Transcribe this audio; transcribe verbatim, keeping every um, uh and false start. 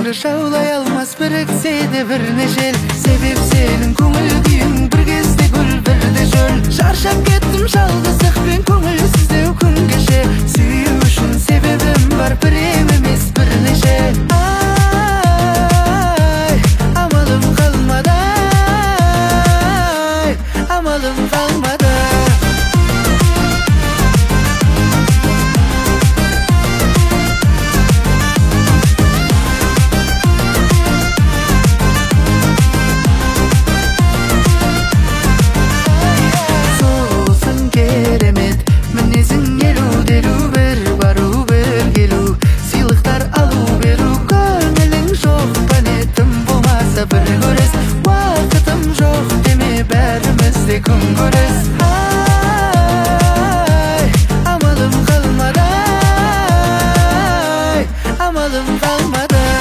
көңілі жаулай алмас біріксе де бірнеше ел. Себеп сенің көңіл күйің бір кезде гүл бірде жөл. Шаршап кеттім жалғыздықпен көңілсіздеу күн кеше. Сүю үшін себебім бар біреу емес бірнеше. Ай, амалым қалмады, ай, амалым қалмады. Bir görес, уақытым жоқ деме, бәріміз де күн көрес. Ай, амалым қалмады, ай, амалым қалмады.